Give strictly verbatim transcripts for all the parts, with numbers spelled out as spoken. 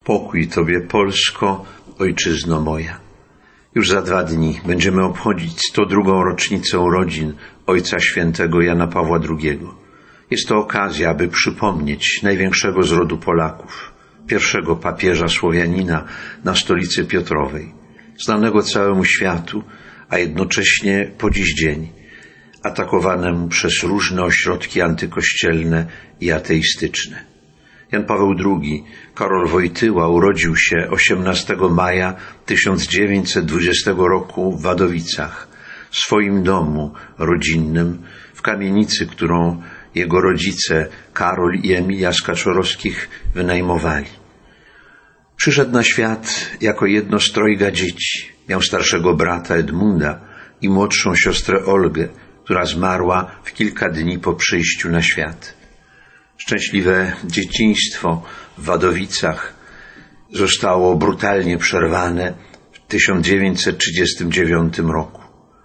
Pokój Tobie, Polsko, ojczyzno moja. Już za dwa dni będziemy obchodzić sto drugą rocznicę urodzin Ojca Świętego Jana Pawła drugiego. Jest to okazja, aby przypomnieć największego z rodu Polaków, pierwszego papieża Słowianina na stolicy Piotrowej, znanego całemu światu, a jednocześnie po dziś dzień atakowanemu przez różne ośrodki antykościelne i ateistyczne. Jan Paweł drugi, Karol Wojtyła, urodził się osiemnastego maja tysiąc dziewięćset dwudziestego roku w Wadowicach, w swoim domu rodzinnym, w kamienicy, którą jego rodzice Karol i Emilia z Kaczorowskich wynajmowali. Przyszedł na świat jako jedno z trojga dzieci. Miał starszego brata Edmunda i młodszą siostrę Olgę, która zmarła w kilka dni po przyjściu na świat. Szczęśliwe dzieciństwo w Wadowicach zostało brutalnie przerwane w tysiąc dziewięćset trzydziestym dziewiątym roku.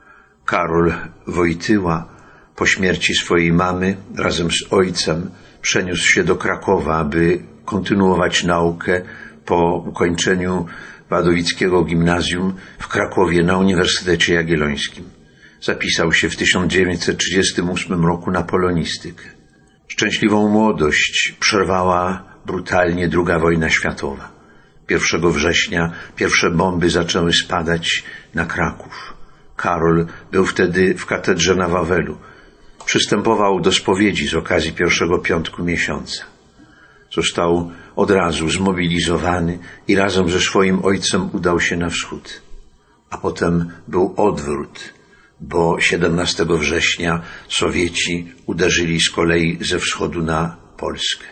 Karol Wojtyła po śmierci swojej mamy razem z ojcem przeniósł się do Krakowa, aby kontynuować naukę po ukończeniu Wadowickiego Gimnazjum w Krakowie na Uniwersytecie Jagiellońskim. Zapisał się w tysiąc dziewięćset trzydziestym ósmym roku na polonistykę. Szczęśliwą młodość przerwała brutalnie druga wojna światowa. pierwszego września pierwsze bomby zaczęły spadać na Kraków. Karol był wtedy w katedrze na Wawelu. Przystępował do spowiedzi z okazji pierwszego piątku miesiąca. Został od razu zmobilizowany i razem ze swoim ojcem udał się na wschód. A potem był odwrót, bo siedemnastego września Sowieci uderzyli z kolei ze wschodu na Polskę.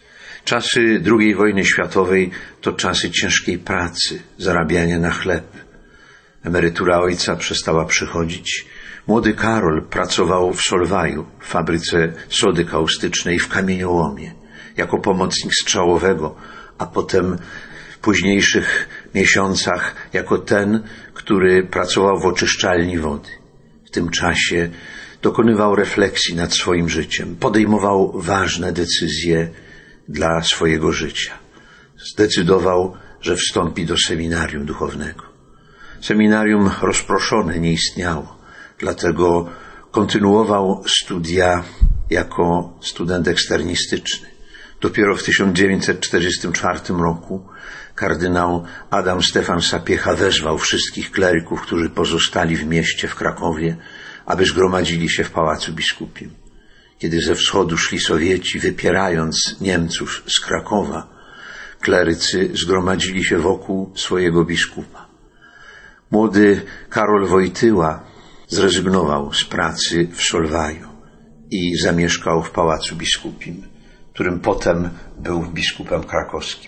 Czasy drugiej wojny światowej to czasy ciężkiej pracy, zarabiania na chleb. Emerytura ojca przestała przychodzić. Młody Karol pracował w Solwaju, w fabryce sody kaustycznej w kamieniołomie, jako pomocnik strzałowego, a potem w późniejszych miesiącach jako ten, który pracował w oczyszczalni wody. W tym czasie dokonywał refleksji nad swoim życiem, podejmował ważne decyzje dla swojego życia. Zdecydował, że wstąpi do seminarium duchownego. Seminarium rozproszone nie istniało, dlatego kontynuował studia jako student eksternistyczny. Dopiero w tysiąc dziewięćset czterdziestym czwartym roku kardynał Adam Stefan Sapiecha wezwał wszystkich kleryków, którzy pozostali w mieście w Krakowie, aby zgromadzili się w Pałacu Biskupim. Kiedy ze wschodu szli Sowieci, wypierając Niemców z Krakowa, klerycy zgromadzili się wokół swojego biskupa. Młody Karol Wojtyła zrezygnował z pracy w Solwaju i zamieszkał w Pałacu Biskupim, którym potem był biskupem krakowskim.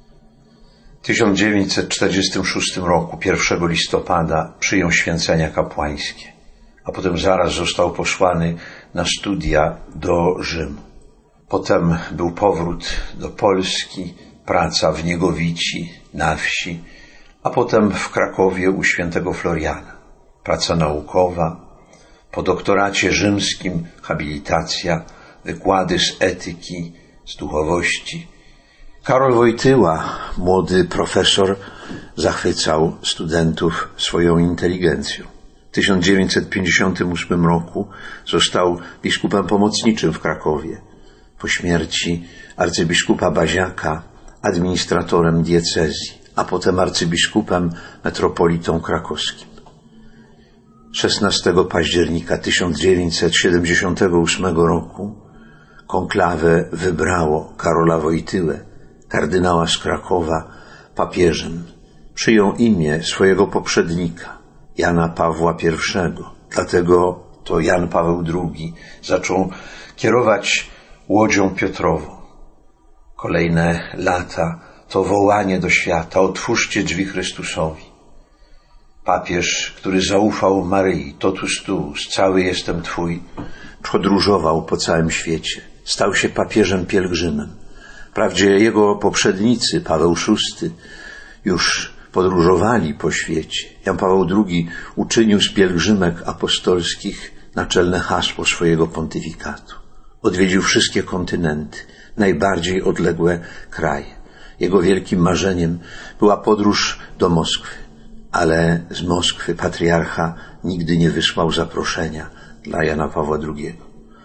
W tysiąc dziewięćset czterdziestym szóstym roku, pierwszego listopada, przyjął święcenia kapłańskie, a potem zaraz został posłany na studia do Rzymu. Potem był powrót do Polski, praca w Niegowici, na wsi, a potem w Krakowie u świętego Floriana. Praca naukowa, po doktoracie rzymskim habilitacja, wykłady z etyki, z duchowości. Karol Wojtyła, młody profesor, zachwycał studentów swoją inteligencją. W tysiąc dziewięćset pięćdziesiątym ósmym roku został biskupem pomocniczym w Krakowie. Po śmierci arcybiskupa Baziaka administratorem diecezji, a potem arcybiskupem metropolitą krakowskim. szesnastego października tysiąc dziewięćset siedemdziesiątego ósmego roku konklawę wybrało Karola Wojtyłę, kardynała z Krakowa, papieżem. Przyjął imię swojego poprzednika, Jana Pawła pierwszego. Dlatego to Jan Paweł drugi zaczął kierować łodzią Piotrową. Kolejne lata to wołanie do świata: otwórzcie drzwi Chrystusowi. Papież, który zaufał Maryi, totus tuus, cały jestem Twój, podróżował po całym świecie. Stał się papieżem pielgrzymem. Wprawdzie jego poprzednicy, Paweł szósty, już podróżowali po świecie. Jan Paweł drugi uczynił z pielgrzymek apostolskich naczelne hasło swojego pontyfikatu. Odwiedził wszystkie kontynenty, najbardziej odległe kraje. Jego wielkim marzeniem była podróż do Moskwy, ale z Moskwy patriarcha nigdy nie wysłał zaproszenia dla Jana Pawła drugiego.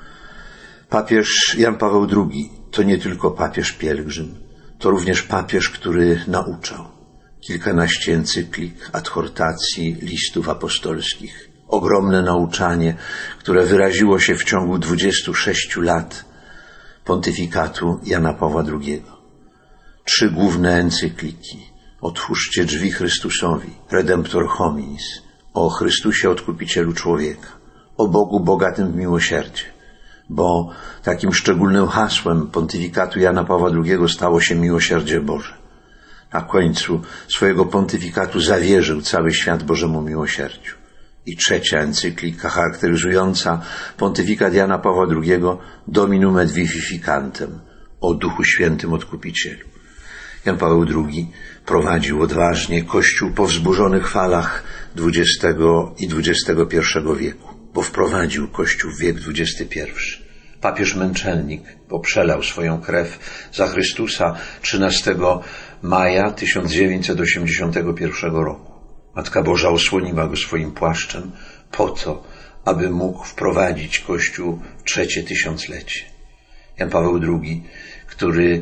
Papież Jan Paweł drugi to nie tylko papież pielgrzym, to również papież, który nauczał. Kilkanaście encyklik, adhortacji, listów apostolskich. Ogromne nauczanie, które wyraziło się w ciągu dwudziestu sześciu lat pontyfikatu Jana Pawła drugiego. Trzy główne encykliki. Otwórzcie drzwi Chrystusowi, Redemptor hominis, o Chrystusie Odkupicielu człowieka, o Bogu bogatym w miłosierdzie, bo takim szczególnym hasłem pontyfikatu Jana Pawła drugiego stało się miłosierdzie Boże. Na końcu swojego pontyfikatu zawierzył cały świat Bożemu miłosierdziu. I trzecia encyklika charakteryzująca pontyfikat Jana Pawła drugiego Dominum et Vivificantem, o Duchu Świętym Odkupicielu. Jan Paweł drugi prowadził odważnie Kościół po wzburzonych falach dwudziestego i dwudziestego pierwszego wieku, bo wprowadził Kościół w wiek dwudziesty pierwszy. Papież męczennik, bo przelał swoją krew za Chrystusa trzynastego maja tysiąc dziewięćset osiemdziesiątego pierwszego roku. Matka Boża osłoniła go swoim płaszczem po to, aby mógł wprowadzić Kościół w trzecie tysiąclecie. Jan Paweł drugi, który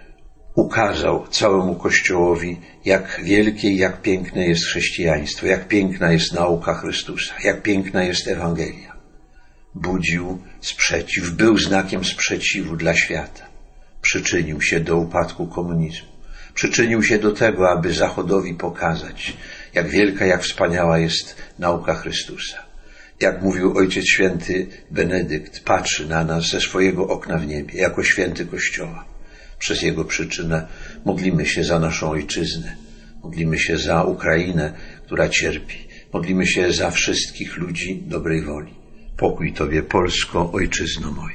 ukazał całemu Kościołowi, jak wielkie i jak piękne jest chrześcijaństwo, jak piękna jest nauka Chrystusa, jak piękna jest Ewangelia. Budził sprzeciw, był znakiem sprzeciwu dla świata. Przyczynił się do upadku komunizmu. Przyczynił się do tego, aby Zachodowi pokazać, jak wielka, jak wspaniała jest nauka Chrystusa. Jak mówił Ojciec Święty Benedykt, patrzy na nas ze swojego okna w niebie, jako święty Kościoła. Przez jego przyczynę modlimy się za naszą ojczyznę, modlimy się za Ukrainę, która cierpi, modlimy się za wszystkich ludzi dobrej woli. Pokój Tobie, Polsko, ojczyzno moja.